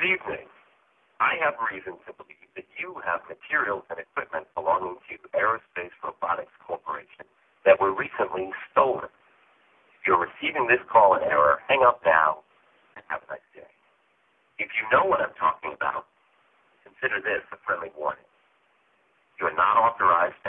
Good evening. I have reason to believe that you have materials and equipment belonging to Aerospace Robotics Corporation that were recently stolen. If you're receiving this call in error, hang up now and have a nice day. If you know what I'm talking about, consider this a friendly warning. You are not authorized